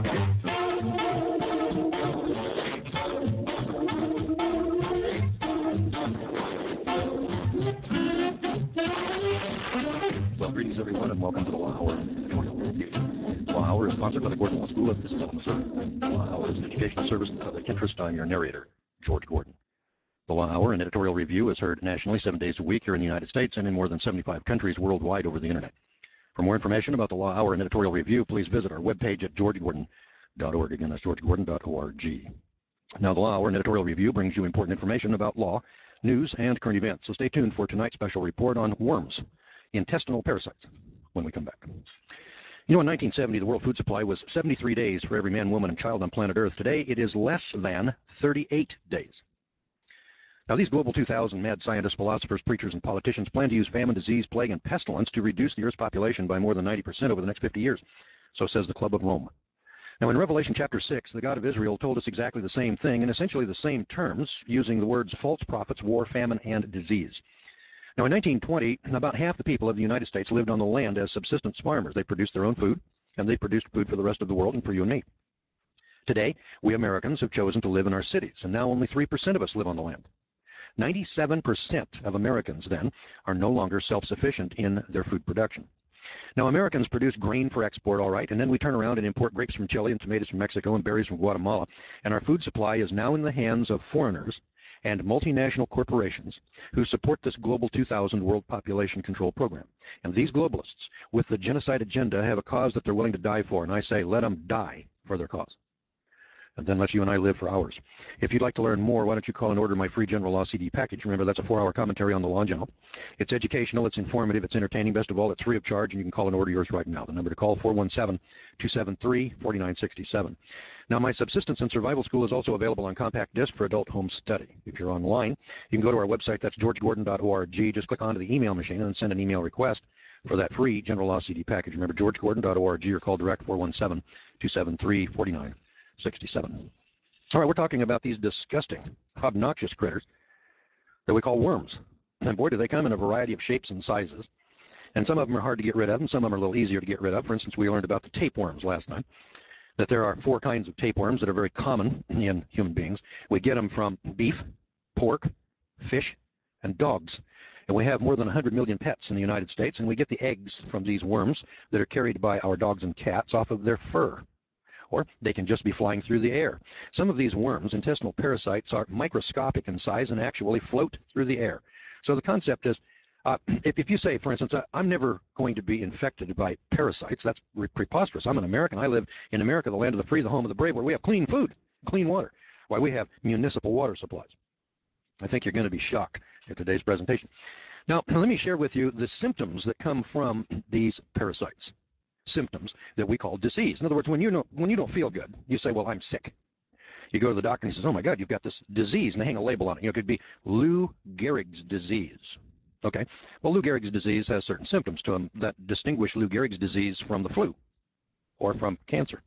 Well, greetings everyone, and welcome to the Law Hour Editorial Review. Law Hour is sponsored by the Gordon Law School of Isabella, Missouri. Law Hour is an educational service to the public interest. I'm your narrator, George Gordon. The Law Hour and Editorial Review is heard nationally 7 days a week here in the United States and in more than 75 countries worldwide over the internet. For more information about the Law Hour and Editorial Review, please visit our webpage at georgegordon.org. Again, that's georgegordon.org. Now, the Law Hour and Editorial Review brings you important information about law, news, and current events. So stay tuned for tonight's special report on worms, intestinal parasites, when we come back. You know, in 1970, the world food supply was 73 days for every man, woman, and child on planet Earth. Today, it is less than 38 days. Now, these Global 2000 mad scientists, philosophers, preachers, and politicians plan to use famine, disease, plague, and pestilence to reduce the Earth's population by more than 90% over the next 50 years. So says the Club of Rome. Now, in Revelation chapter 6, the God of Israel told us exactly the same thing in essentially the same terms, using the words false prophets, war, famine, and disease. Now, in 1920, about half the people of the United States lived on the land as subsistence farmers. They produced their own food, and they produced food for the rest of the world and for you and me. Today, we Americans have chosen to live in our cities, and now only 3% of us live on the land. 97% of Americans, then, are no longer self-sufficient in their food production. Now, Americans produce grain for export, all right, and then we turn around and import grapes from Chile and tomatoes from Mexico and berries from Guatemala, and our food supply is now in the hands of foreigners and multinational corporations who support this Global 2000 World Population Control Program. And these globalists, with the genocide agenda, have a cause that they're willing to die for, and I say, let them die for their cause. And then let you and I live for hours. If you'd like to learn more, why don't you call and order my free General Law CD package? Remember, that's a 4-hour commentary on the law in general. It's educational, it's informative, it's entertaining. Best of all, it's free of charge, and you can call and order yours right now. The number to call, 417-273-4967. Now, my Subsistence and Survival School is also available on compact disc for adult home study. If you're online, you can go to our website, that's georgegordon.org. Just click onto the email machine and send an email request for that free General Law CD package. Remember, georgegordon.org, or call direct 417-273-4967. All right, we're talking about these disgusting, obnoxious critters that we call worms. And boy, do they come in a variety of shapes and sizes. And some of them are hard to get rid of, and some of them are a little easier to get rid of. For instance, we learned about the tapeworms last night, that there are 4 kinds of tapeworms that are very common in human beings. We get them from beef, pork, fish, and dogs. And we have more than 100 million pets in the United States, and we get the eggs from these worms that are carried by our dogs and cats off of their fur. Or they can just be flying through the air. Some of these worms, intestinal parasites, are microscopic in size and actually float through the air. So the concept is, if you say, for instance, I'm never going to be infected by parasites, that's preposterous. I'm an American. I live in America, the land of the free, the home of the brave, where we have clean food, clean water. Why, we have municipal water supplies. I think you're going to be shocked at today's presentation. Now, let me share with you the symptoms that come from these parasites. Symptoms that we call disease. In other words, when you don't feel good, you say, well, I'm sick. You go to the doctor and he says, oh my God, you've got this disease, and they hang a label on it. You know, it could be Lou Gehrig's disease. Okay, well, Lou Gehrig's disease has certain symptoms to him that distinguish Lou Gehrig's disease from the flu, or from cancer,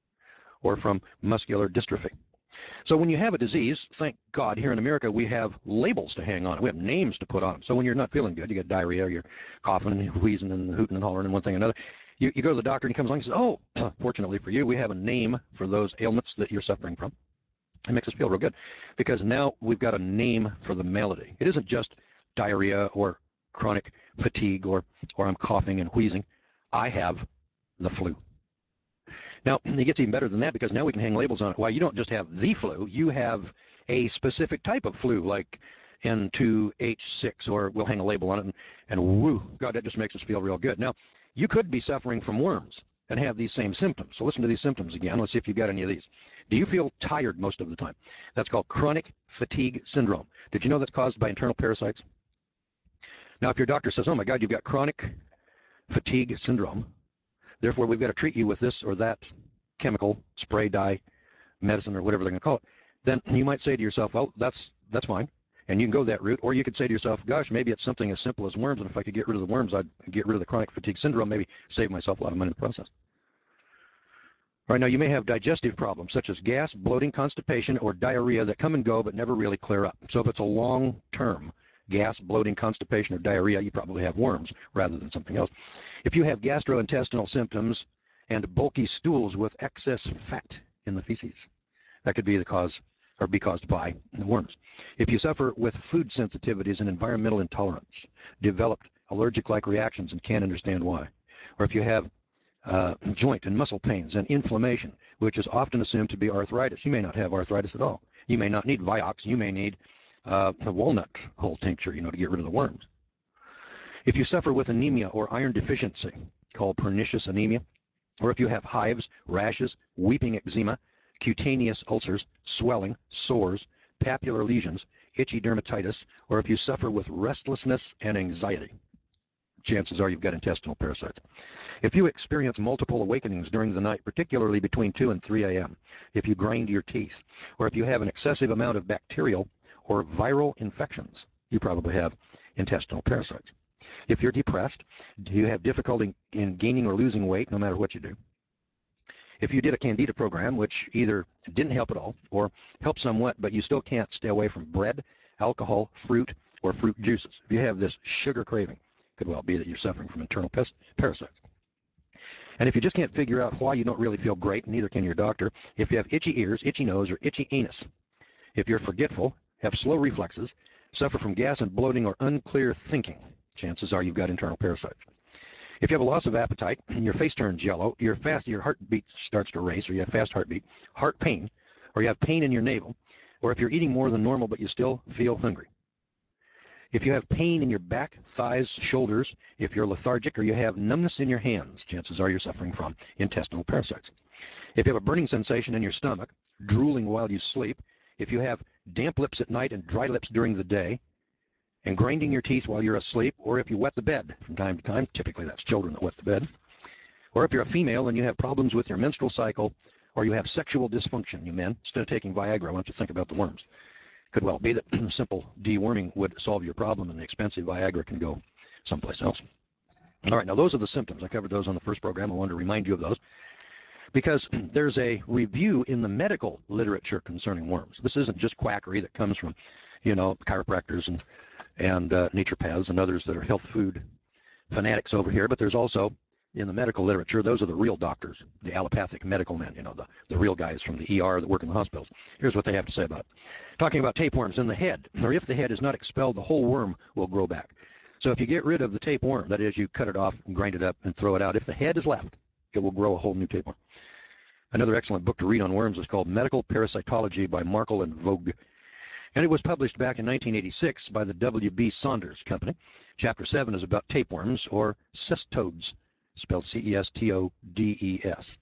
or from muscular dystrophy. So when you have a disease, thank God, here in America, we have labels to hang on it. We have names to put on them. So when you're not feeling good, you get diarrhea, you're coughing and wheezing and hooting and hollering and one thing and another, you go to the doctor and he comes along and says, oh, fortunately for you, we have a name for those ailments that you're suffering from. It makes us feel real good because now we've got a name for the malady. It isn't just diarrhea or chronic fatigue or I'm coughing and wheezing. I have the flu. Now, it gets even better than that because now we can hang labels on it. Why, you don't just have the flu, you have a specific type of flu like N2H6, or we'll hang a label on it, and whoo, God, that just makes us feel real good. Now, you could be suffering from worms and have these same symptoms. So listen to these symptoms again. Let's see if you've got any of these. Do you feel tired most of the time? That's called chronic fatigue syndrome. Did you know that's caused by internal parasites? Now, if your doctor says, oh my God, you've got chronic fatigue syndrome, therefore we've got to treat you with this or that chemical, spray, dye, medicine, or whatever they're going to call it, then you might say to yourself, well, that's fine. And you can go that route, or you could say to yourself, gosh, maybe it's something as simple as worms, and if I could get rid of the worms, I'd get rid of the chronic fatigue syndrome, maybe save myself a lot of money in the process. All right, now you may have digestive problems, such as gas, bloating, constipation, or diarrhea that come and go but never really clear up. So if it's a long-term gas, bloating, constipation, or diarrhea, you probably have worms rather than something else. If you have gastrointestinal symptoms, and bulky stools with excess fat in the feces. That could be the cause or be caused by the worms. If you suffer with food sensitivities and environmental intolerance, developed allergic-like reactions and can't understand why, or if you have joint and muscle pains and inflammation, which is often assumed to be arthritis. You may not have arthritis at all. You may not need Vioxx. You may need the walnut hull tincture, to get rid of the worms. If you suffer with anemia or iron deficiency, called pernicious anemia, or if you have hives, rashes, weeping eczema, cutaneous ulcers, swelling, sores, papular lesions, itchy dermatitis, or if you suffer with restlessness and anxiety, chances are you've got intestinal parasites. If you experience multiple awakenings during the night, particularly between 2 and 3 a.m., if you grind your teeth, or if you have an excessive amount of bacterial or viral infections, you probably have intestinal parasites. If you're depressed, do you have difficulty in gaining or losing weight no matter what you do? If you did a Candida program, which either didn't help at all or helped somewhat, but you still can't stay away from bread, alcohol, fruit, or fruit juices. If you have this sugar craving, it could well be that you're suffering from internal parasites. And if you just can't figure out why you don't really feel great, neither can your doctor, if you have itchy ears, itchy nose, or itchy anus, if you're forgetful, have slow reflexes, suffer from gas and bloating, or unclear thinking, chances are you've got internal parasites. If you have a loss of appetite, your face turns yellow, your heartbeat starts to race, or you have fast heartbeat, heart pain, or you have pain in your navel, or if you're eating more than normal but you still feel hungry. If you have pain in your back, thighs, shoulders, if you're lethargic, or you have numbness in your hands, chances are you're suffering from intestinal parasites. If you have a burning sensation in your stomach, drooling while you sleep, if you have damp lips at night and dry lips during the day, and grinding your teeth while you're asleep, or if you wet the bed from time to time, typically that's children that wet the bed, or if you're a female and you have problems with your menstrual cycle, or you have sexual dysfunction, you men, instead of taking Viagra, why don't you think about the worms? Could well be that simple deworming would solve your problem and the expensive Viagra can go someplace else. All right, now those are the symptoms. I covered those on the first program. I wanted to remind you of those because there's a review in the medical literature concerning worms. This isn't just quackery that comes from, chiropractors and naturopaths and others that are health food fanatics over here, but there's also in the medical literature, those are the real doctors, the allopathic medical men, the real guys from the ER that work in the hospitals. Here's what they have to say about it. Talking about tapeworms in the head, or if the head is not expelled, the whole worm will grow back. So if you get rid of the tapeworm, that is, you cut it off and grind it up and throw it out, if the head is left, it will grow a whole new tapeworm. Another excellent book to read on worms is called Medical Parasitology by Markle and Vogue. And it was published back in 1986 by the W.B. Saunders Company. Chapter 7 is about tapeworms, or cestodes, spelled Cestodes.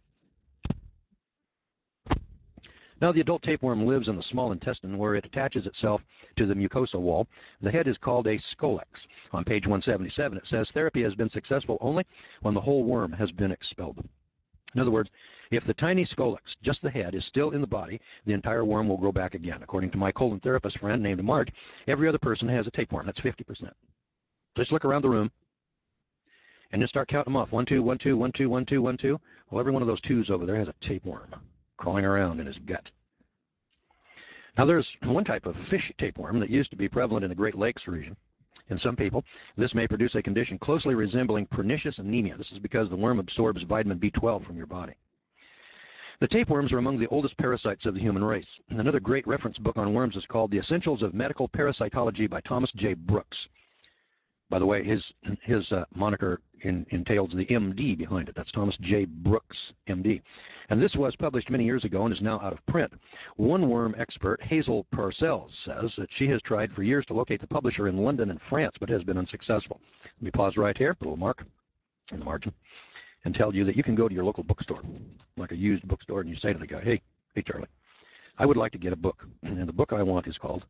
Now, the adult tapeworm lives in the small intestine where it attaches itself to the mucosa wall. The head is called a scolex. On page 177, it says therapy has been successful only when the whole worm has been expelled. In other words, if the tiny scolex, just the head, is still in the body, the entire worm will grow back again. According to my colon therapist friend named Marge, every other person has a tapeworm. That's 50%. Just look around the room and just start counting them off. 1, 2, 1, 2, 1, 2, 1, 2, 1, 2. Well, every one of those twos over there has a tapeworm crawling around in his gut. Now, there's one type of fish tapeworm that used to be prevalent in the Great Lakes region. In some people, this may produce a condition closely resembling pernicious anemia. This is because the worm absorbs vitamin B12 from your body. The tapeworms are among the oldest parasites of the human race. Another great reference book on worms is called The Essentials of Medical Parasitology by Thomas J. Brooks. By the way, his moniker entails the MD behind it. That's Thomas J. Brooks, MD. And this was published many years ago and is now out of print. One worm expert, Hazel Parcells, says that she has tried for years to locate the publisher in London and France, but has been unsuccessful. Let me pause right here, put a little mark in the margin, and tell you that you can go to your local bookstore, like a used bookstore, and you say to the guy, hey, Charlie, I would like to get a book. And the book I want is called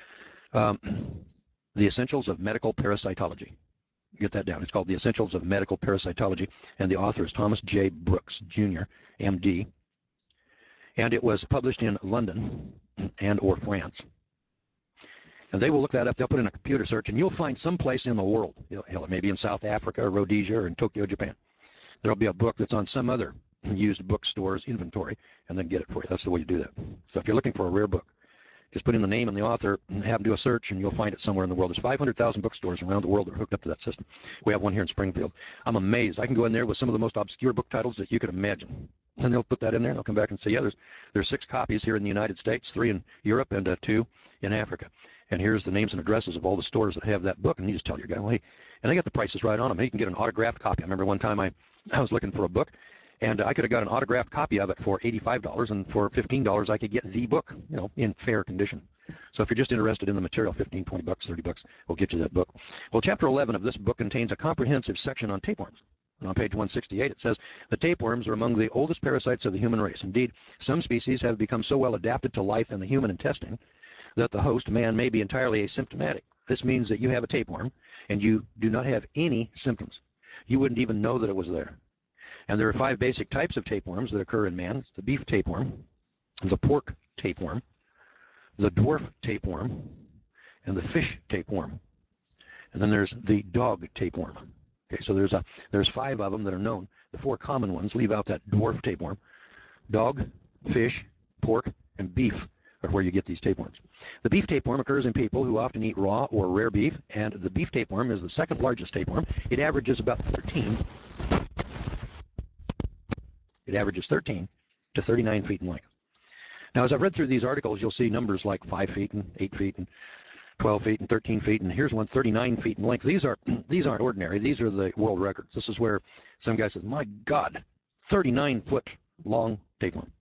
The Essentials of Medical Parasitology. Get that down. It's called The Essentials of Medical Parasitology, and the author is Thomas J. Brooks, Jr., MD. And it was published in London and or France. And they will look that up. They'll put in a computer search, and you'll find someplace in the world, hell, it may be in South Africa, or Rhodesia, or in Tokyo, Japan. There'll be a book that's on some other used bookstore's inventory, and then get it for you. That's the way you do that. So if you're looking for a rare book, Just put in the name and the author and have them do a search, and you'll find it somewhere in the world. There's 500,000 bookstores around the world that are hooked up to that system. We have one here in Springfield. I'm amazed. I can go in there with some of the most obscure book titles that you could imagine. And they'll put that in there, and they'll come back and say, yeah, there's 6 copies here in the United States, 3 in Europe, and 2 in Africa. And here's the names and addresses of all the stores that have that book. And you just tell your guy, well, hey, and they got the prices right on them. You can get an autographed copy. I remember one time I was looking for a book, and I could have got an autographed copy of it for $85, and for $15 I could get the book, in fair condition. So if you're just interested in the material, 15, 20 bucks, 30 bucks will get you that book. Well, chapter 11 of this book contains a comprehensive section on tapeworms. And on page 168, it says, the tapeworms are among the oldest parasites of the human race. Indeed, some species have become so well adapted to life in the human intestine that the host, man, may be entirely asymptomatic. This means that you have a tapeworm and you do not have any symptoms. You wouldn't even know that it was there. And there are 5 basic types of tapeworms that occur in man. It's the beef tapeworm, the pork tapeworm, the dwarf tapeworm, and the fish tapeworm. And then there's the dog tapeworm. Okay, so there's 5 of them that are known. The 4 common ones, leave out that dwarf tapeworm. Dog, fish, pork, and beef are where you get these tapeworms. The beef tapeworm occurs in people who often eat raw or rare beef, and the beef tapeworm is the 2nd largest tapeworm. It averages about 13. It averages 13 to 39 feet in length. Now, as I've read through these articles, you'll see numbers like 5 feet and 8 feet and 12 feet and 13 feet, and here's one 39 feet in length. These aren't ordinary. These are the world records. This is where some guy says, my God, 39-foot long tapeworm.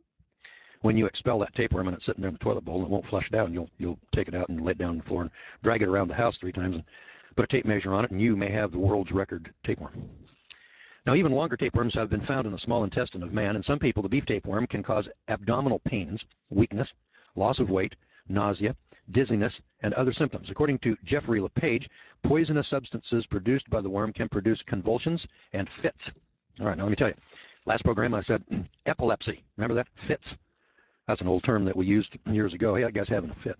When you expel that tapeworm and it's sitting there in the toilet bowl and it won't flush down, you'll take it out and lay it down on the floor and drag it around the house 3 times and put a tape measure on it, and you may have the world's record tapeworm. Now, even longer tapeworms have been found in the small intestine of man. In some people, the beef tapeworm can cause abdominal pains, weakness, loss of weight, nausea, dizziness, and other symptoms. According to Jeffrey LePage, poisonous substances produced by the worm can produce convulsions and fits. All right, now let me tell you. Last program I said epilepsy. Remember that? Fits. That's an old term that we used years ago. Hey, that guy's having a fit.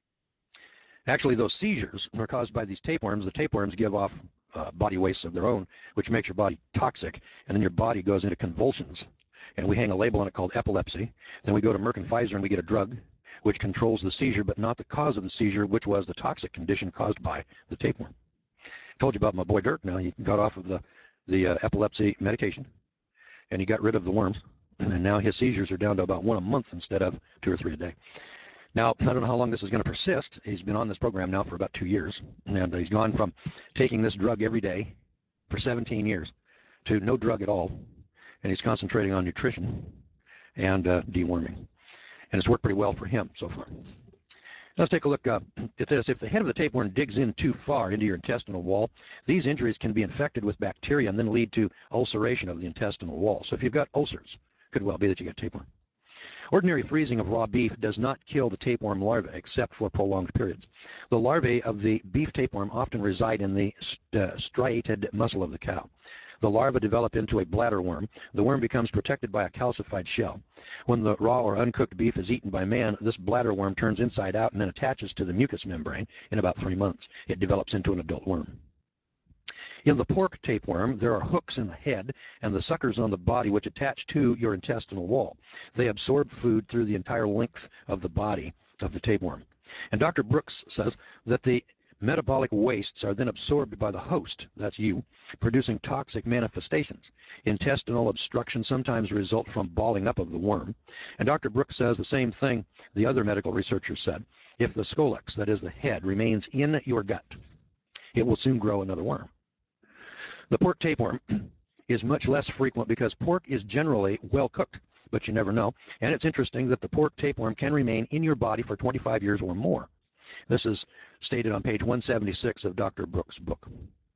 Actually, those seizures are caused by these tapeworms. The tapeworms give off body wastes of their own, which makes your body toxic, and then your body goes into convulsions. And we hang a label on it called epilepsy. Then we go to Merck and Pfizer and we get a drug which controls the seizure, but not the cause of the seizure, which was the toxic condition caused by the tapeworm. I told you about my boy Dirk. Now he got off of the epilepsy medication, and he got rid of the worms, and now his seizures are down to about 1 a month instead of 2 or 3 a day. Now, I don't know how long this is going to persist. He's been on this program now for about 2 years, and he's gone from taking this drug every day for 17 years to no drug at all, and he's concentrating on nutrition and deworming. And it's worked pretty well for him so far. Let's take a look at this. If the head of the tapeworm digs in too far into your intestinal wall, these injuries can be infected with bacteria and then lead to ulceration of the intestinal wall. So if you've got ulcers, it could well be that you got tapeworm. Ordinary freezing of raw beef does not kill the tapeworm larvae except for prolonged periods. The larvae of the beef tapeworm often reside in the striated muscle of the cow. The larvae develop into a bladder worm. The worm becomes protected by a calcified shell. When the raw or uncooked beef is eaten by man, this bladder worm turns inside out and then attaches to the mucous membrane in about 3 months. It develops into an adult worm. In the pork tapeworm, there are hooks in the head and the suckers on the body which attach to your intestinal wall. They absorb food through the entire length of the body of the tapeworm. And Dr. Brooks says that the metabolic wastes are then absorbed by the host, that's you, producing toxic manifestations. Intestinal obstruction sometimes result from balling up of the worm. And Dr. Brooks says the same thing the other medical researchers said. If the scolex, that is the head, remains in your gut, it will soon grow another worm. The pork tapeworm is much less frequent because pork is generally well cooked, but you never know. And it's interesting that the pork tapeworm can remain in your body for 25 years or more. This is stated on page 176 of Dr. Brooks' book.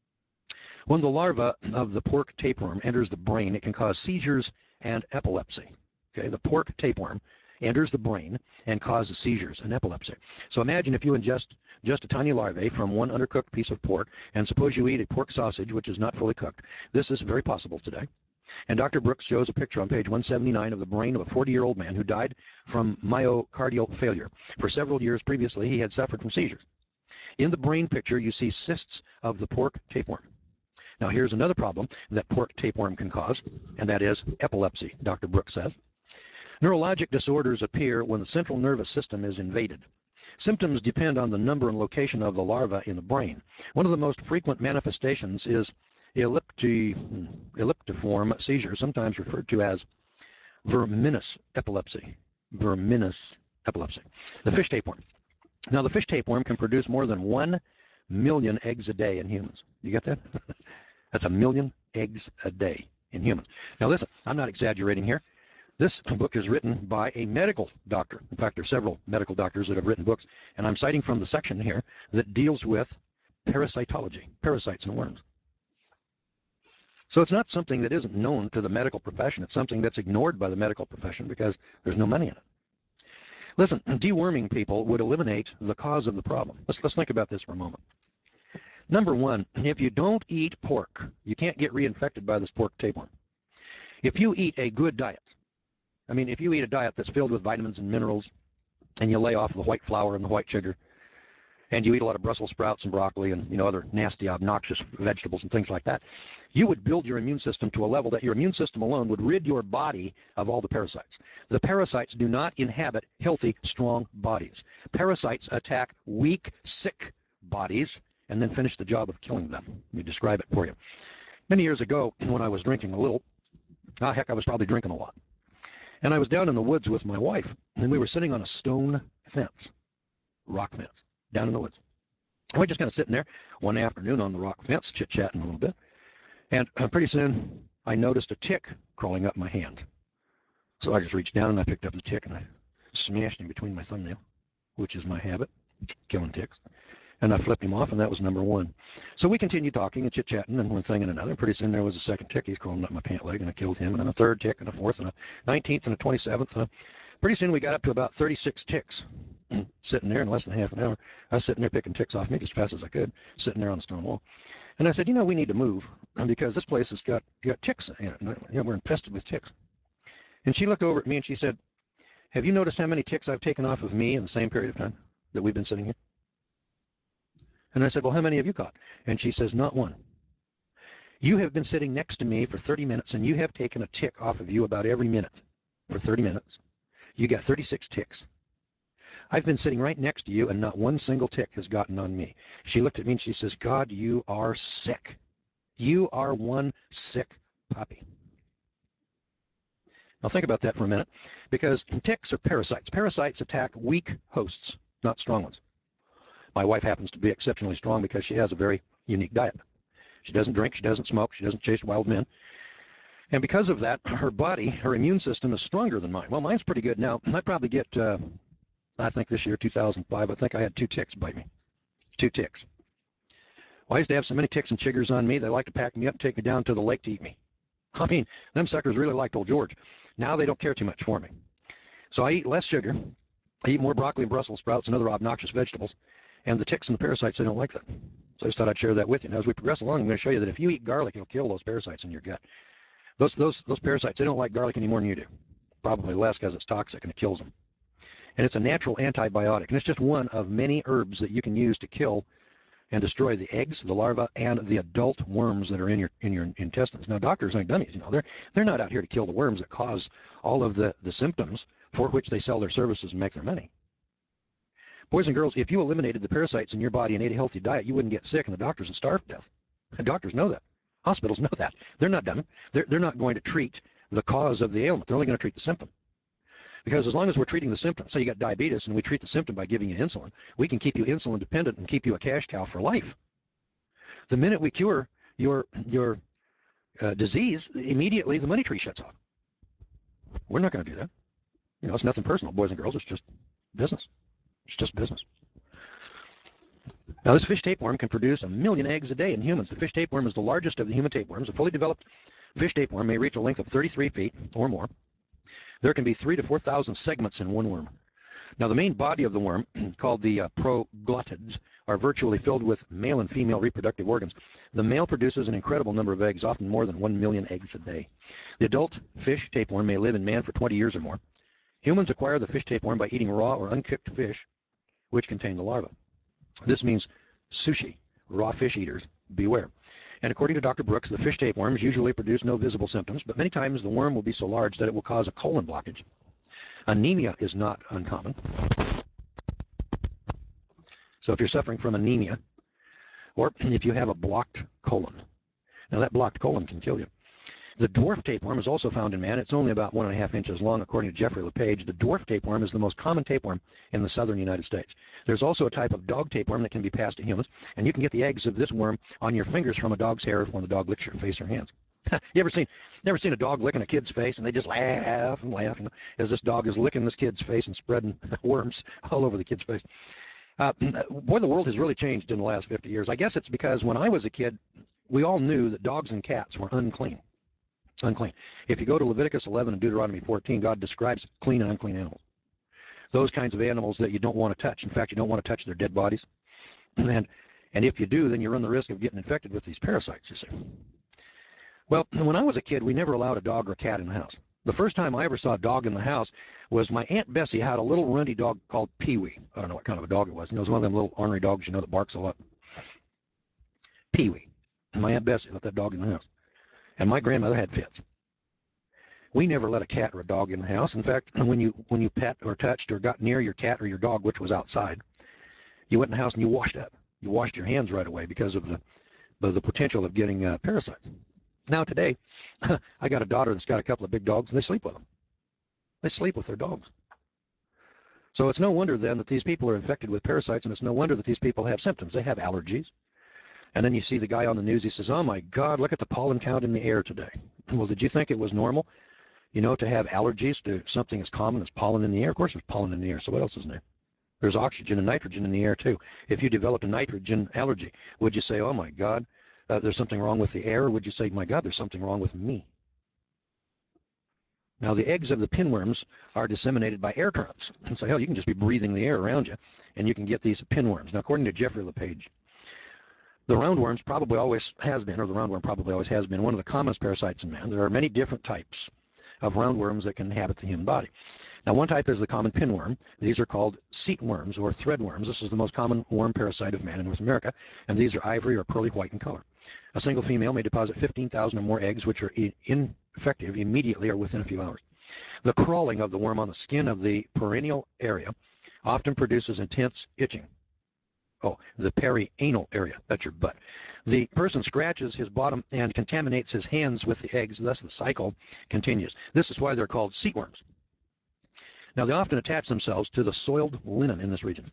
When the larva of the pork tapeworm enters the brain, it can cause seizures and epilepsy. Okay, the pork tapeworm enters the brain and causes seizures and epilepsy. So imagine if you ingest just a tiny larvae from one undercooked piece of pork, and suppose you eat a pork sausage which is not fully cooked. This is very possible today. And Dr. Brooks shows a picture on page 179 of the brain of a 40-year-old man who died from myocardial failure. For several years previously, he had suffered from seizures. In the brain picture, you see cysts of the pork tapeworm. Now, here's another problem that pork tapeworm can cause, and that is epilepsy, Dr. Brooks says. Neurologic disorders appear when the central nervous system is invaded. Symptoms depend on the number and location of the larva in the brain. One of the most frequent manifestations is elliptiform seizure, sometimes referred to as verminous epilepsy. Verminous epilepsy. The fish tapeworm. Now, the fish tapeworm can produce more than 1 million eggs a day in humans. You get that? That's 1 million eggs a day in humans. Now, listen, I'm not exaggerating here. This book is written by a medical doctor. In fact, there are several medical doctors that have written books, and I'm citing from the section here that deals with parasitology, parasites and worms. So it's not something that isn't known to the medical profession. It's something that's ignored by the medical profession because there's no money in it. Listen, deworming people would eliminate the cause of the problem. Let's think about this for a moment. Number one, if you don't eat pork, you can't get reinfected by this pork tapeworm. If you eat a good diet, I mean, if you eat a diet that's filled with vitamins and minerals, and you lay off the white flour and the white sugar, and you eat a lot of Brussels sprouts and broccoli and other nasty, obnoxious vegetables and things like that, you would build your immune system to a level that your immune system alone would rid your body of all the parasites. The parasites do not inhabit healthy, strong bodies. Parasites attack weak, sick bodies and then finish the job of killing them. Let me describe it for you. Many years ago, when I was drinking a little, heck, I was probably drinking a lot. And I was down in the woods with my wife, and we were sitting on a stone fence, rock fence, down in the woods. And we're just kind of sitting there one afternoon on the rock fence, chit-chatting a little bit. And pretty soon, I noticed a tick crawling up my hand. So I just reached down and I picked up the tick and I smashed him between my thumbnail, which is my habit, killing ticks. And I flipped him off, and that was number one. So we continued talking and chit-chatting and one thing and another. And pretty soon there was a second tick. He's crawling up my pant leg, and I killed him. And then a third tick, and a fourth, and a 19th, and a 27th. And pretty soon we got up to about 36 ticks sitting there in less than half an hour. I was sitting there picking ticks off me as fast as I could, sitting there on the stone wall. And I said, we need to move because this place has got ticks in it. We're infested with ticks. And she looked over at me and she said, have you noticed how many ticks I've taken off of me in the same period of time that we've been sitting here? And I said, well, how many have you caught? And she says, not one. You have been sitting next to me for 30 minutes, and you have taken a tick off of you about every minute for 30 minutes. You got 36 ticks. I've been sitting right next to you, and not one single tick has gotten on me. She looked at me and she says, God, you are sick. You are one sick puppy. Now think about that for a minute, because ticks are parasites. Parasites attack weak hosts, not strong ones. My wife happens to be exceptionally strong because she has a very unique diet. She doesn't drink, she doesn't smoke, she doesn't chase wild men. And because of that, her body, her immune system is stronger than mine. Well, mine's pretty good now. I probably get, I think this year, 2005, I think I had 2 ticks bite me. 2 ticks. Well, I used to have so many ticks and chiggers on me, they like to pack me up and take me down to the lake to eat me. I mean, them suckers really liked old George. Now they don't care too much for me. So I eat less sugar. I eat more broccoli and Brussels sprouts and other obnoxious vegetables. And the ticks and the parasites, they don't like that. So I just thought I'd share that with you. Now, as we progress along, I'm going to show you that if you eat garlic, it'll kill those parasites in your gut. Those parasites, they don't like garlic any more than you do. Probably less because it's toxic and it kills them. And it's a natural antibiotic. And it's just one of many herbs that you can use to kill and destroy the eggs, the larvae, and the adult worms that are in your intestines. Now, doctors aren't dummies. They're not out here to kill the worms that cause all of the symptoms for which they sell their services and make their money. Boys and girls, if you eliminated the parasites in your body and ate a healthy diet, you wouldn't get sick, and the doctors would starve to death. And doctors know that. Hospitals know that. They're not dumb. They're not going to treat the cause of the ailment. They're only going to treat the symptom. Because as long as we're treating the symptom, say you got diabetes and we treat the symptom by giving you insulin, we can keep you insulin dependent and keep you a cash cow for life. The minute we cure your disease, immediately the money tree shuts off. We're not going to do that. It's nothing personal, boys and girls. It's just business. It's just business. Now, this fish tapeworm can produce 1 million eggs a day in humans. The fish tapeworm is the largest of the human tapeworms. A fully developed fish tapeworm may reach a length of 33 feet or more. There can be 3,000 to 4,000 segments in one worm. Now, the main body of the worm, called the proglottids, are virtually filled with male and female reproductive organs. The male produces an incredible number of eggs, often more than 1 million eggs a day. The adult fish tapeworm may live in man for 20 years or more. Humans acquire the fish tapeworm by eating raw or uncooked fish, which contain the larva. This means sushi. Raw fish eaters, beware. And according to Dr. Brooks, the fish tapeworms usually produce no visible symptoms, but many times the worm will be so large that it will cause a colon blockage. Anemia is not uncommon. So if you're suffering from anemia, or if you have a blocked colon, now that blocked colon can kill you. The dwarf tapeworm is also found in man. It's only about 1.5 inches long, according to Jeffrey LePage. The dwarf tapeworm is the most common tapeworm in the southern United States. There's also a type of dog tapeworm that can be passed to humans, and you can get the eggs of this worm on your fingers from a dog's hair when the dog licks your face or hands. You ever seen a dog licking a kid's face and they just laugh and laugh, as this dog is licking this kid's face and spreading worms all over the kid's face? Boy, the world has really changed in the last 50 years. I guess it's because when I was a kid, we all knew that dogs and cats were unclean. Unclean. If you go to Leviticus 11 and Deuteronomy 14, God describes clean and unclean animals. Those kinds of animals that you don't want to touch. In fact, you don't want to touch their dead bodies. And if you do, then you run the risk of getting infected with these parasites, you see. Well, when I was a kid, we never allowed a dog or a cat in the house. The first time I ever saw a dog in the house was my Aunt Bessie had a little runty dog called Pee-wee. I don't know what kind of a dog it was. It was one of them little ornery dogs, that barks a lot. Pee-wee. And my Aunt Bessie let that dog in the house. And my grandmother had fits. We never let a cat or a dog in the house. In fact, when you pet or touched or got near your cat or your dog, which was outside, you went in the house and you washed up. You washed your hands right away because of the potential of getting parasites. Now today, I got a daughter that's got a couple of big dogs, and they sleep with them. They sleep with their dogs. So it's no wonder then that these people are infected with parasites, and it's no wonder that these people have symptoms. They have allergies. And then you see the guy on the news, he says, oh my God, look at the pollen count in the air today. Well, did you think it was normal, to have allergies to something as common as pollen in the air? Of course there's pollen in the air, so what else is there? There's oxygen and nitrogen in the air too. If you developed a nitrogen allergy, would you say, oh my God, there's something wrong with the air? Or would you say, my God, there's something wrong with me? Now, the eggs of the pinworms are disseminated by air currents. And so, hell, you can just be breathing the air around you, and you can get these pinworms. Now, according to Jeffrey LePage, the roundworm probably always has been one of the commonest parasites in man. There are many different types of roundworms that can inhabit the human body. Now, one type is the common pinworm. These are called seat worms or threadworms. This is the most common worm parasite of man in North America, and these are ivory or pearly white in color. A single female may deposit 15,000 or more eggs, which are ineffective immediately or within a few hours. The crawling of the worm on the skin of the perineal area often produces intense itching. Oh, the perianal area, that's your butt. The person scratches his bottom and contaminates his hands with the eggs, thus the cycle continues. This is why they're called seat worms. Now, they often attach themselves to the soiled linen in this region.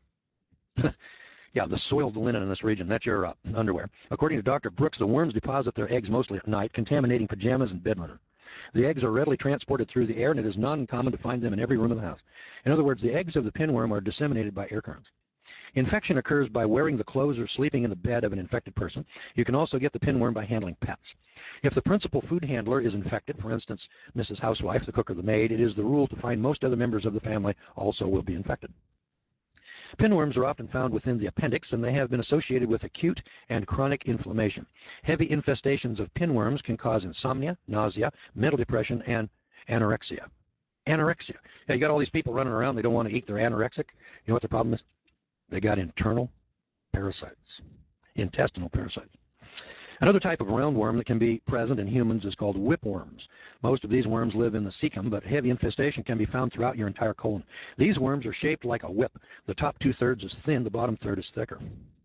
Yeah, the soiled linen in this region, that's your underwear. According to Dr. Brooks, the worms deposit their eggs mostly at night, contaminating pajamas and bed linen. The eggs are readily transported through the air, and it is not uncommon to find them in every room of the house. In other words, the eggs of the pinworm are disseminated by air currents. Infection occurs by wearing the clothes or sleeping in the bed of an infected person. You can also get the pinworm by handling pets. If the principal food handler is infected, for instance, Mrs. Housewife, the cook or the maid, it is the rule to find most other members of the family also will be infected. Pinworms are often found within the appendix, and they have been associated with acute and chronic inflammation. Heavy infestations of pinworms can cause insomnia, nausea, mental depression, and anorexia. Anorexia. Yeah, you got all these people running around, they don't want to eat, they're anorexic. You know what the problem is? They got internal parasites, intestinal parasites. Another type of roundworm that can be present in humans is called whipworms. Most of these worms live in the cecum, but heavy infestation can be found throughout your entire colon. These worms are shaped like a whip. The top 2/3 is thin, the bottom third is thicker.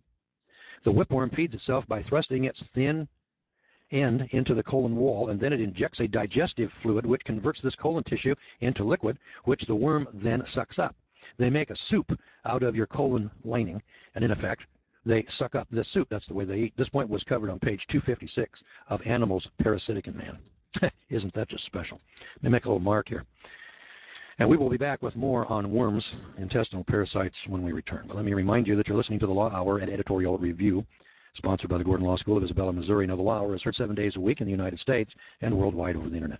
The whipworm feeds itself by thrusting its thin end into the colon wall, and then it injects a digestive fluid which converts this colon tissue into liquid, which the worm then sucks up. They make a soup out of your colon lining, and in effect, they suck up this soup. That's the way they eat. This point was covered on page 256 of Animals Parasitic in Man. Isn't that just special? Let me make a little mark here. And we will be back with more on worms, intestinal parasites, when we return. But let me remind you that you're listening to the Law Hour and Editorial Review, sponsored by the Gordon Law School of Isabella, Missouri. Now, the Law Hour is heard 7 days a week in the United States and worldwide over the Internet.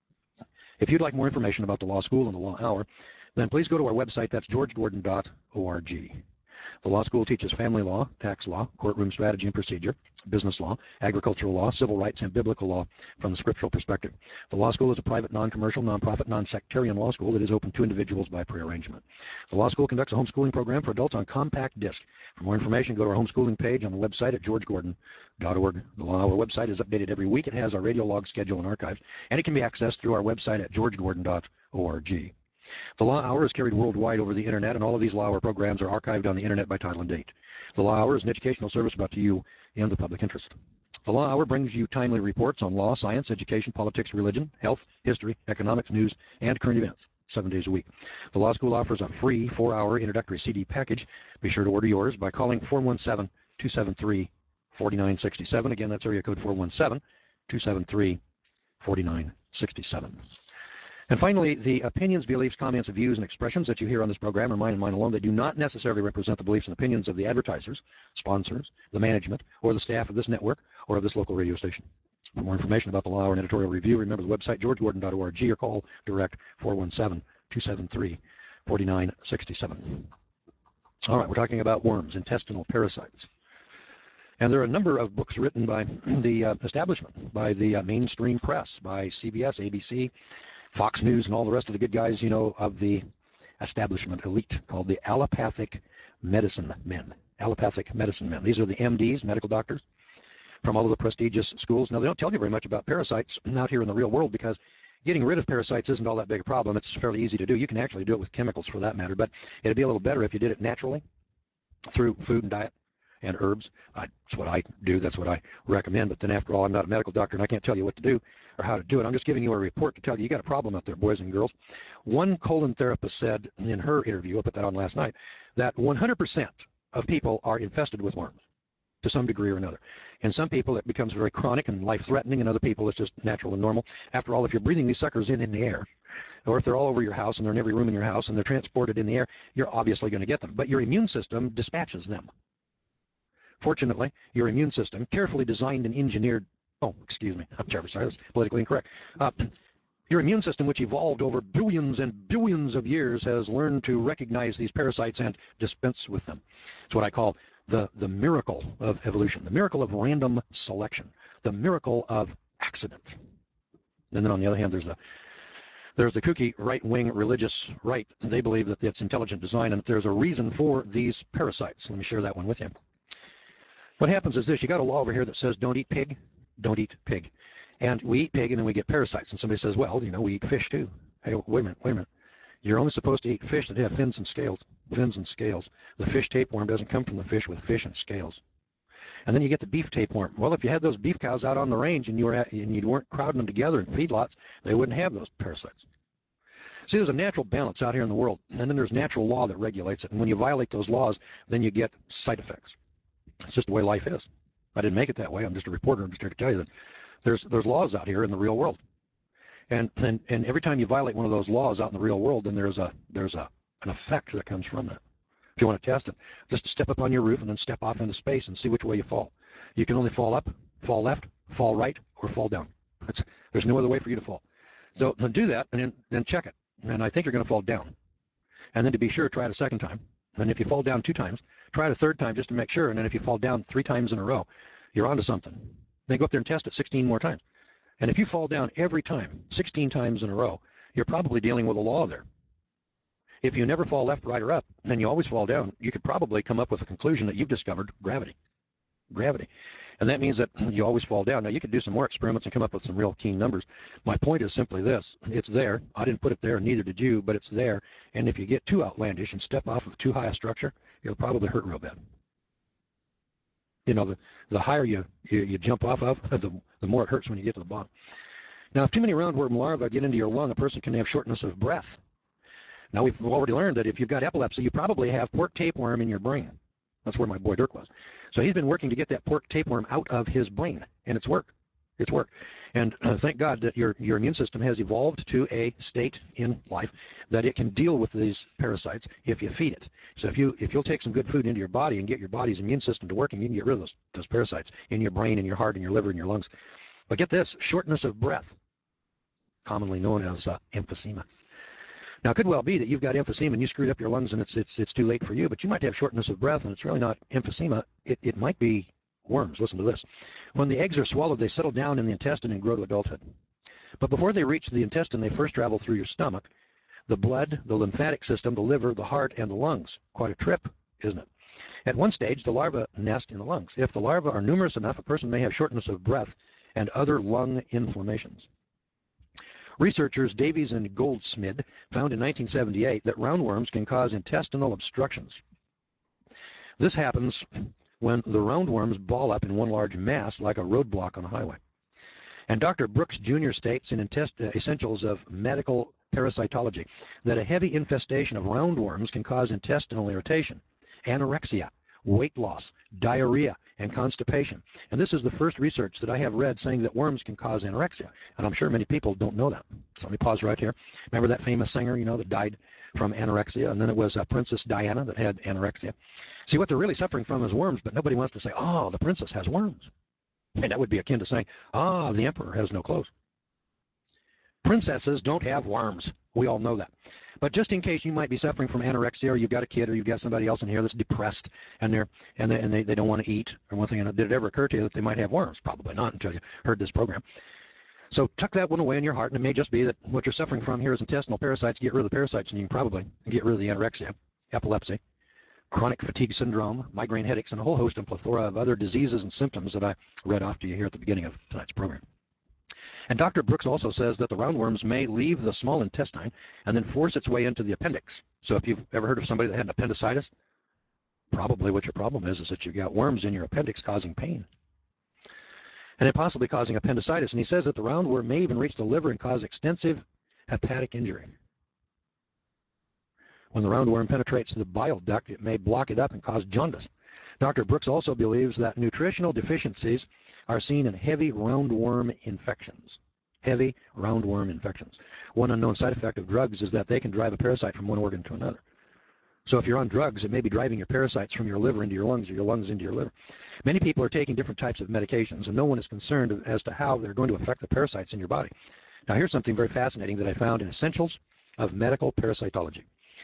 If you'd like more information about the Law School and the Law Hour, then please go to our website. That's georgegordon.org. The law school teaches family law, tax law, courtroom strategy and procedure, business law, agricultural law, civil rights, and biblical law from the scriptural perspective. The law school is a private, non-commercial, non-profit, non-sectarian law school that is open to individuals by prearrangement. The law school conducts a homeschooling program for adults on compact disc. For more information, go to our homeschooling page on the website at georgegordon.org. The Law Hour website is updated every week. It has our radio log schedule and archives, and it can be accessed through our website at georgegordon.org. The Law Hour is carried worldwide over the internet, and all of these Law Hour programs are archived on the internet by title and date. The Law Hour is an educational service brought to you in the public interest. The Law Hour brings you timely reports on law, science, education, politics, religion, health, history, economics, news, and current events, 7 days a week. The Law School offers a free 4-hour introductory CD package. Be sure to order yours by calling 417-273-4967. Again, that's area code 417-273-4967. And finally, the opinions, beliefs, comments, views, and expressions that you hear on this program are mine and mine alone. They do not necessarily represent the beliefs and opinions of the advertisers, sponsors, the management, or the staff of this network or of this local radio station. For more information about the Law Hour and editorial review, remember the website georgegordon.org or call direct 417-273-4967. All right, we're talking about worms, intestinal parasites. And there are a number of books written by the establishment, by the mainstream press, by CBS, ABC, Fox News, and all the rest of the good guys, you know, of the establishment elite, called the allopathic medicine men. Allopathic medicine men. These are the MDs, medical doctors, from all of the prestigious schools. Now, they don't tell you very much about parasites out here in the real world, because getting rid of parasites isn't all that big a problem. It's fairly easy to do. You can actually do it with chemicals, for that matter, but it'd be a little better if you did it naturally through food and diet and herbs. That's what I do. That's what I recommend. But then, after all, I'm not a medical doctor, and I can't tell you what to do or how to do it. I'm just giving you a report to tell you got a problem out there, boys and girls. One colon therapist said in her interview, I put that on last night, that 100% of people are infested with worms to some degree or another. In some people, it becomes very chronic and life-threatening. In other people, it's just natural and normal. After all, if you're breathing these suckers in the air, or if they're all over your house and they're in every room in your house and they're transported in the air, you're obviously going to get them. But your immune system dispatches them. Fortunately, your immune system, carefully designed and engineered, I'm terribly sorry, that's politically incorrect. Your immune system, which evolved over billions and billions of years, has learned to recognize these parasites and dispense with them. It's what I call the miracle of evolution, the miracle of random selection, the miracle of accident. And then on the other hand, there's the kooky right-wing religious right. They believe that it's intelligent design and that there's a reason for these parasites. Let me share that one with you. What happens is this: you got a law over here that says don't eat pig, don't eat pig. And we eat pig and then we get parasites. And somebody says, well, you know, we eat fish too. Hey, wait a minute. You're only supposed to eat fish that have fins and scales. Fins and scales. The fish tapeworm doesn't come from the fish with fish and scales. And then you get the beef tapeworm. Well, if you had those beef cows out on the range and you weren't crowding them together in feedlots, they wouldn't have those parasites. See, there's a natural balance out here in the world, and then there's natural law that regulates it. And when you violate those laws, then you get side effects. It's just the way life is. I didn't make it that way. I'm just a reporter. I'm just here to tell you that there's laws out here in the real world. And every time you violate one of those laws out in the real world, then there's an effect that comes from that. If you want to test it, just step up on your roof and then step off into space and see which way you fall. You can only fall up, fall left, fall right, or fall down. There's no other way for you to fall. So do that and then check it. And I think you're going to fall down. And then to be sure, try it a second time. And if you fall down 2 times, try it a 3rd time just to make sure. And then if you fall down 3 times in a row, you're onto something. Then go up there and test it 16 more times. And if you fall down every time, 16 times in a row, you're probably dealing with a law there. If you never fall left, right, or up, and you always fall down, you could probably come up with a conclusion that you've discovered gravity. Gravity. And that means that you always fall down. Now, you could do some more experiments and come up with some real keen numbers. My point is simply this. It's there. I didn't put it there, and neither did you, but it's there. And if you get too outlandish and step off of too high a structure, it'll probably hurt real bad. You know, the higher you jump off of, the more it hurts when you get to the bottom. Now, if too many roundworm larvae get into your lung, a person can have shortness of breath. Now, we've already learned that if you've got epilepsy, you probably have pork tapeworm in your brain. That's where my boy Dirk was. So he's been working to get that pork tapeworm out of his brain, and it's worked. It's worked. And thank God that your immune system has evolved to a state in life that it can deal with these parasites if you feed it. So if you'll take some good food into your body and get your body's immune system to working, you can get rid of those parasites in your brain, in your heart, in your liver, in your lungs. But get this, shortness of breath, commonly known as emphysema. Now, it could well be that you've got emphysema and you screwed up your lungs and it's too late for you, but you might have shortness of breath and it's really not emphysema. It might be worms. Listen to this. When the eggs are swallowed, they settle down in the intestine and grow to adulthood. But before they reach the intestine, they first travel through your stomach, the blood, the lymphatic system, the liver, the heart, and the lungs. Quite a trip, isn't it? At one stage, the larvae nest in the lungs. If the larvae are numerous enough, a person may have shortness of breath and other lung inflammations. Researchers Davies and Goldsmid found in 1978 that roundworms can cause intestinal obstructions. This happens when the roundworms ball up in one large mass like a roadblock on a highway. And Dr. Brooks Jr. states in Essentials of Medical Parasitology that a heavy infestation of roundworms can cause intestinal irritation, anorexia, weight loss, diarrhea, and constipation. And this is the first research that I have read saying that worms can cause anorexia. And I'm sure many people don't know that. So let me pause right here. Remember that famous singer, that died from anorexia? And then it was Princess Diana that had anorexia. See, what they're really suffering from is worms, but nobody wants to say, oh, the princess has worms. And that would be akin to saying, ah, the emperor has no clothes. Princesses don't have worms. We all know that. But just in case you might be suffering from anorexia, or you've got a kid, or you've got somebody else in here that's depressed, and they don't want to eat, or one thing, and did it ever occur to you that they might have worms? Probably not until you heard this program. So tuck that one away in your heart, and it may just be that what you're suffering from here is intestinal parasites. Get rid of the parasites, and you can probably get rid of the anorexia, epilepsy, chronic fatigue syndrome, migraine headaches, and a whole host and plethora of other diseases and symptoms that I read off to you here at the beginning of tonight's program. And Dr. Brooks also says that the roundworms may leave the small intestine and then force its way into the appendix. So if you've ever heard of somebody that had an appendicitis, probably what your problem is that you've got worms in your appendix causing pain. And then possibly causing appendicitis. And he says that the roundworm may even reach the liver and cause extensive hepatic injury. When the roundworm penetrates the bile duct, it may block it up and cause jaundice. Dr. Brooks also believes that nutritional deficiencies are seen in heavy roundworm infections. Heavy roundworm infections. One unknown side effect of drugs is that they can drive a parasite from one organ to another. So if you're on drugs, it may be driving your parasites from your liver into your lungs, or your lungs into your liver. Many people are taking different types of medications, and no one is concerned as to how they're going to affect the parasites in your body. Now, here's something very fascinating that I found in Essentials of Medical Parasitology.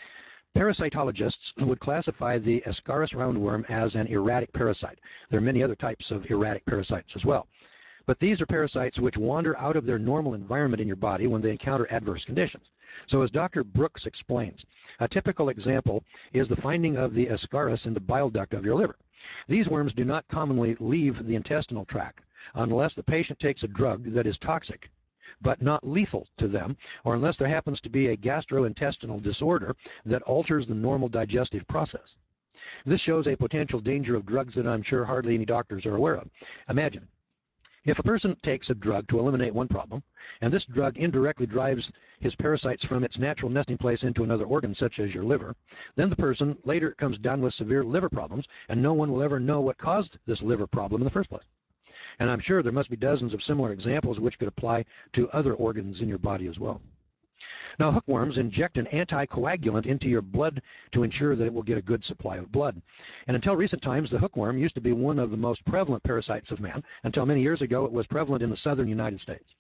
Parasitologists would classify the Ascaris roundworm as an erratic parasite. There are many other types of erratic parasites as well. But these are parasites which wander out of their normal environment in your body when they encounter adverse conditions. So as Dr. Brooks explains, a typical example is the finding of the Ascaris in the bile duct of your liver. These worms do not commonly leave the intestinal tract unless the patient takes a drug that is toxic, but not lethal to them, or unless there happens to be a gastrointestinal disorder that alters the normal digestive process. This shows a potential danger of drugs that I'm sure hardly any doctors are aware of. Imagine, if a person takes a drug to eliminate one problem, and this drug indirectly drives his parasites from its natural nesting place into another organ, such as your liver, then the person later comes down with severe liver problems, and no one will ever know what caused this liver problem in the first place. And I'm sure there must be dozens of similar examples which could apply to other organs in your body as well. Now, hookworms inject an anticoagulant into your blood to ensure that it will get a good supply of blood. And until recent times, the hookworm used to be one of the most prevalent parasites of man. Until many years ago, it was prevalent in the southern United States.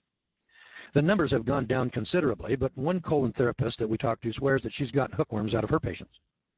The numbers have gone down considerably, but one colon therapist that we talked to swears that she's gotten hookworms out of her patients.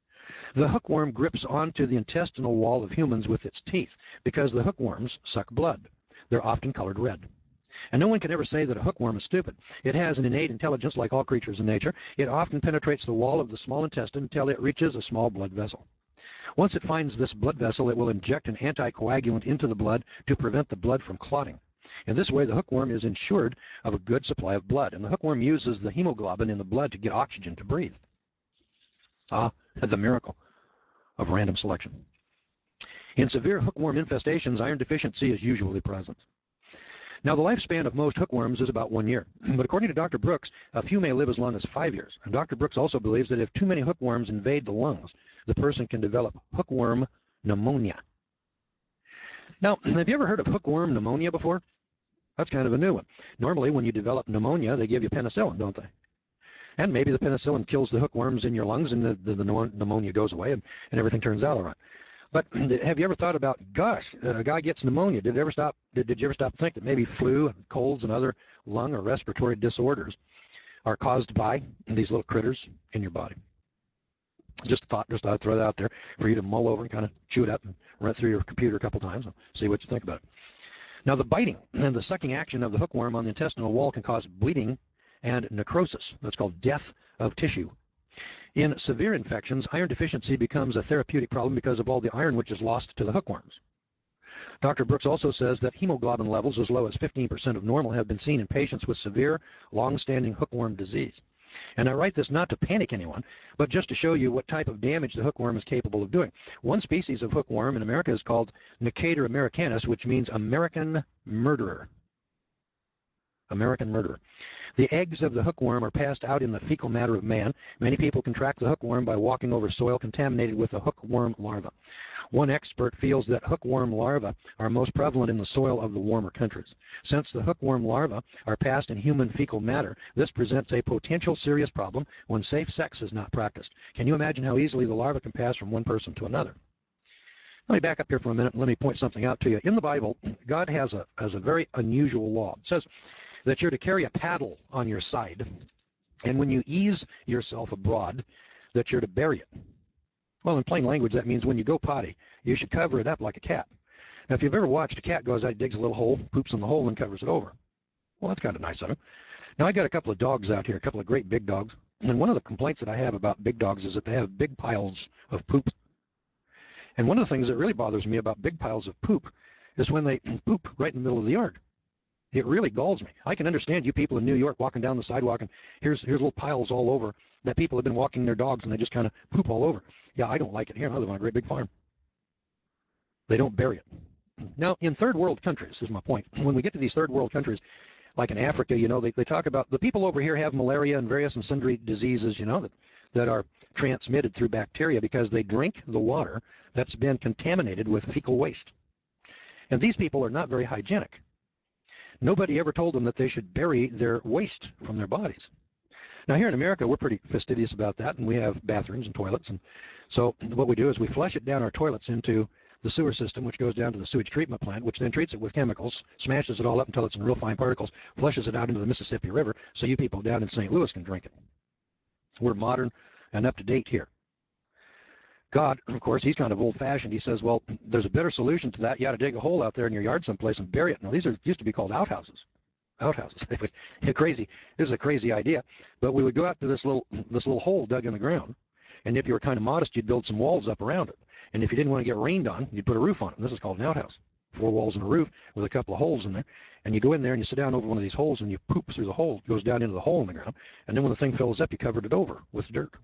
The hookworm grips onto the intestinal wall of humans with its teeth because the hookworms suck blood. They're often colored red. And no one can ever say that a hookworm is stupid. It has an innate intelligence like all creatures in nature. It often penetrates the wall of the small intestine until it reaches a small blood vessel. Once it finds this blood vessel, it will inject an anticoagulant into the blood to prevent the blood from clotting. In this way, the hookworm is ensured of a good supply of blood, and the hookworm uses the hemoglobin in the blood to get oxygen to breathe. Ah, the miracle of random selection. In severe hookworm infestations, iron deficiency is usually present. Now, the lifespan of most hookworms is about 1 year. But according to Dr. Brooks, a few may live as long as 5 years. And Dr. Brooks also believes that if too many hookworms invade the lungs, the person can develop hookworm pneumonia. Now, have you ever heard of hookworm pneumonia before? That's kind of a new one. Normally, when you develop pneumonia, they give you penicillin, don't they? And maybe the penicillin kills the hookworms in your lungs and the pneumonia goes away and everything turns out all right. But have you ever thought about, gosh, a guy gets pneumonia. Did you ever stop to think that maybe flu, colds, and other lung or respiratory disorders are caused by these little critters in your body? Just thought I'd throw that out there for you to mull over and kind of chew it up and run it through your computer a couple times and see what you think about it. Now, the biting and the sucking action of the hookworm on the intestinal wall can cause bleeding and necrosis. That's called death of tissue. In severe infections, iron deficiency becomes a therapeutic problem because of all the iron which is lost to the hookworms. Dr. Brooks also says that hemoglobin levels as low as 15% of normal have been seen in patients with severe, long-standing hookworm disease. And I write this not to panic anyone, but just to show you what type of damage the hookworm is capable of doing. One species of hookworm in America is called Necator americanus, which means American murderer. American murderer. The eggs of the hookworm are passed out in the fecal matter of man. Many people contract the hookworm by walking over soil contaminated with the hookworm larva. One expert feels that hookworm larvae are most prevalent in the soil of the warmer countries. Since the hookworm larvae are passed in human fecal matter, this presents a potential serious problem when safe sex is not practiced. Can you imagine how easily the larva can pass from one person to another? Let me back up here for a minute and let me point something out to you. In the Bible, God has a very unusual law. It says that you're to carry a paddle on your side, and when you ease yourself abroad, that you're to bury it. Well, in plain language, that means when you go potty, you should cover it up like a cat. Now, if you've ever watched a cat go outside, digs a little hole, poops in the hole, and covers it over. Well, that's kind of nice of him. Now, I got a couple of dogs out here, a couple of great big dogs, and one of the complaints that I have about big dogs is that they have big piles of poop. And one of the things that really bothers me about big piles of poop is when they poop right in the middle of the yard. It really galls me. I can understand you people in New York walking down the sidewalk and here's little piles all over that people have been walking their dogs and they just kind of poop all over. Yeah, I don't like it here. I live on a great big farm. They don't bury it. Now, in third world countries, is my point. When we get to these third world countries, like in Africa, you know, they talk about the people over here have malaria and various and sundry diseases, you know, that are transmitted through bacteria because they drink the water that's been contaminated with fecal waste. And these people are not very hygienic. Nobody ever told them that they should bury their waste from their bodies. Now, here in America, we're pretty fastidious about that, and we have bathrooms and toilets. And so what we do is we flush it down our toilets into the sewer system, which goes down to the sewage treatment plant, which then treats it with chemicals, smashes it all up until it's in real fine particles, flushes it out into the Mississippi River so you people down in St. Louis can drink it. We're modern and up to date here. God, of course, he's kind of old-fashioned. He says, well, there's a better solution to that. You ought to dig a hole out there in your yard someplace and bury it. Now, these used to be called outhouses. Outhouses. Crazy. This is a crazy idea. But we would go out to this little hole dug in the ground, and if you were kind of modest, you'd build some walls up around it. And if you didn't want to get rained on, you'd put a roof on it. And this is called an outhouse. 4 walls and a roof with a couple of holes in there. And you go in there and you sit down over one of these holes and you poop through the hole. It goes down into the hole in the ground. And then when the thing fills up, you covered it over with dirt.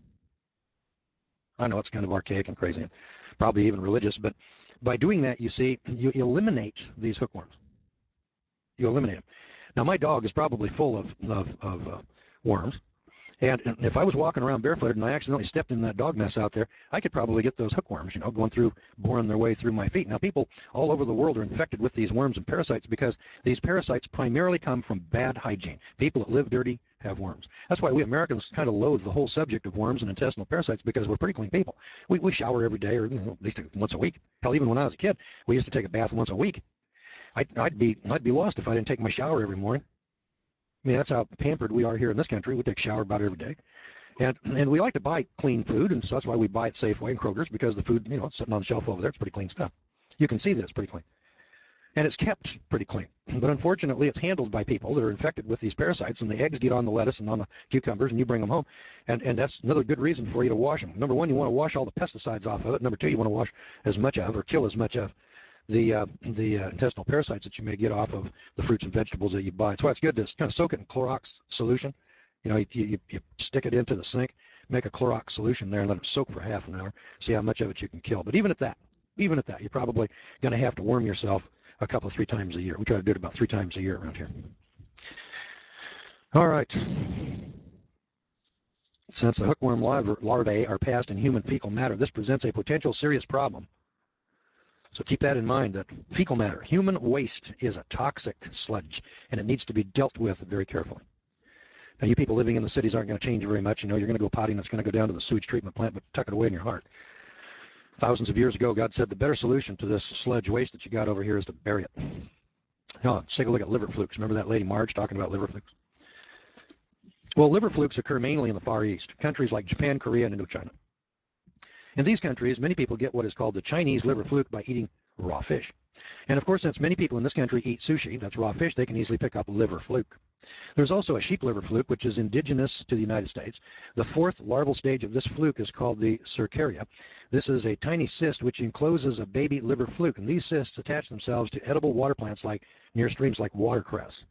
I know it's kind of archaic and crazy, and probably even religious, but by doing that, you see, you eliminate these hookworms. You eliminate them. Now, my dog is probably full of worms, and if I was walking around barefooted and I accidentally stepped in that dog mess out there, I could probably get those hookworms, you know, boring their way through my feet. Now, people all over the world are infected with these worms and parasites because these parasites primarily come from bad hygiene. People that live dirty have worms. That's why we Americans kind of loathe the whole subject of worms and intestinal parasites because we're pretty clean people. We shower every day or at least once a week. Hell, even when I was a kid, we used to take a bath once a week. I'd be lost if I didn't take my shower every morning. I mean, that's how pampered we are here in this country. We take a shower about every day. And we like to buy clean food, and so that's why we buy at Safeway and Kroger's, because the food, you know, it's sitting on the shelf over there. It's pretty clean stuff. You can see that it's pretty clean. And it's kept pretty clean. But unfortunately, it's handled by people that are infected with these parasites, and the eggs get on the lettuce and on the cucumbers, and you bring them home. And that's another good reason for you to wash them. Number one, you want to wash all the pesticides off of it. Number two, you want to wash as much of or kill as much of the intestinal parasites that you may get off of the fruits and vegetables that you buy. That's why it's good to kind of soak it in Clorox solution. You know, you stick it into the sink, make a Clorox solution there, and let it soak for half an hour. See how much of it you can kill. But even at that, you're probably going to have to worm yourself a couple, 3 times a year. We try to do it about 3 times a year around here. All right. Since the hookworm larvae are passed in human fecal matter, this presents a potential serious problem. So keep that in mind, that fecal matter, human waste, is a toxic sludge, and it needs to be dealt with very carefully. Now, you people living in the cities aren't going to change very much. You know, you're going to go potty and it's going to go down to the sewage treatment plant, but tuck it away in your heart. Thousands of years ago, God said the better solution to this sludge waste that you got over here is to bury it. Now, let's take a look at liver flukes. Remember that lady Marge talking about liver flukes? Well, liver flukes occur mainly in the Far East, countries like Japan, Korea, and Indochina. In these countries, many people get what is called the Chinese liver fluke by eating raw fish. And of course, since many people in this country eat sushi, that's raw fish, they can easily pick up liver fluke. There's also a sheep liver fluke, which is indigenous to the United States. The fourth larval stage of this fluke is called the cercaria. This is a tiny cyst which encloses a baby liver fluke, and these cysts attach themselves to edible water plants like near streams like watercress.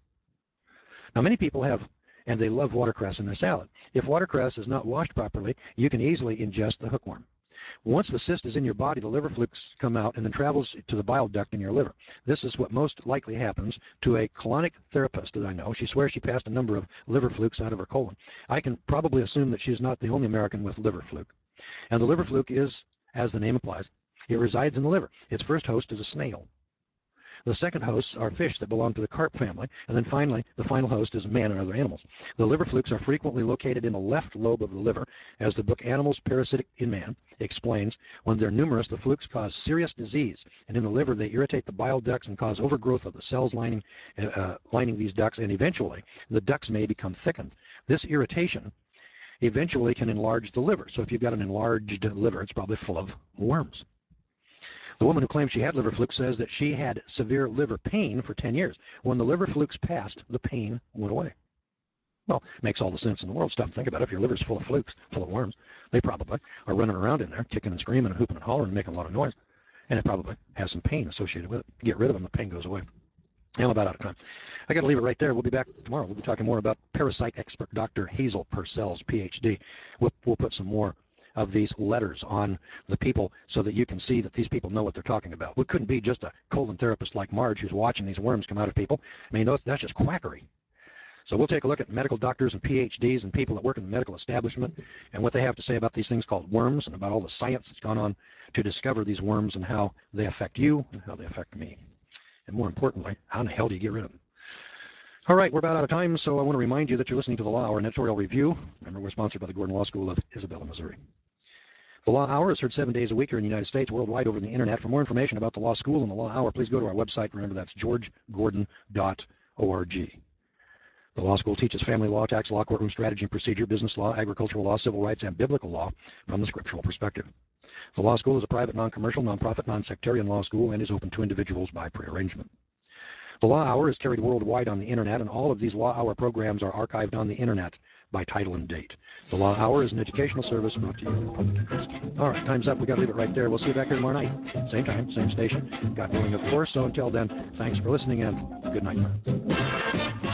Now, many people have, and they love watercress in their salad. If watercress is not washed properly, you can easily ingest the hookworm. Once the cyst is in your body, the liver flukes come out and then travels to the bile duct in your liver. This is what most likely happens to a colonic therapist that I know. She swears she passed a number of liver flukes out of her colon. I can probably assume that she's not the only American with liver fluke. And the liver fluke is, as the name implies, it resides in the liver. Its first host is a snail. The second hosts are fish that belong to the carp family, and then finally, the final host is man and other animals. The liver flukes are frequently located in the left lobe of the liver. As the book Animals Parasitic in Man explains, when they're numerous, the flukes cause serious disease, and in the liver they irritate the bile ducts and cause overgrowth of the cells lining these ducts, and eventually the ducts may become thickened. This irritation eventually can enlarge the liver. So if you've got an enlarged liver, it's probably full of worms. The woman who claims she had liver fluke says that she had severe liver pain for 10 years. When the liver flukes passed, the pain went away. Well, makes all the sense in the world. Stop and think about it. If your liver's full of flukes, full of worms, they probably are running around in there, kicking and screaming and hooping and hollering and making a lot of noise. And it probably has some pain associated with it. Get rid of them, the pain goes away. I'm about out of time. I got to leave it right there. We'll be back tomorrow. We'll be talking more about parasite expert Dr. Hazel Purcell's PhD. We'll put some more of these letters on the people so that you can see that these people know what they're talking about. We couldn't be just a colon therapist like Marge who's watching these worms come out of people. I mean, that's just quackery. So we'll take a look at medical doctors and PhDs and people that work in the medical establishment and what they have to say about these things called worms and about all the science that's gone on to discover these worms and how they affect you and how they affect me. And more importantly, how in the hell do you get rid of them? All right, we're about out of time, so I want to remind you that you're listening to The Law Hour, an editorial review. Remember, we're sponsored by the Gordon Law School of Isabella, Missouri. The Law Hour is heard 7 days a week here in the United States, worldwide over the internet. For more information about the Law School and the Law Hour, please go to our website. Remember, that's georgegordon.org. The law school teaches family law, tax law, courtroom strategy and procedure, business law, agricultural law, civil rights, and biblical law from the scriptural perspective. The law school is a private, non-commercial, non-profit, non-sectarian law school and is open to individuals by prearrangement. The Law Hour is carried worldwide on the internet, and all of these Law Hour programs are archived on the internet by title and date. The Law Hour is an educational service brought to you in the public interest. All right, time's up. We got to leave it right there. We'll see you back here tomorrow night. Same time, same station. God willing, of course. So until then, thanks for listening, and good night, friends.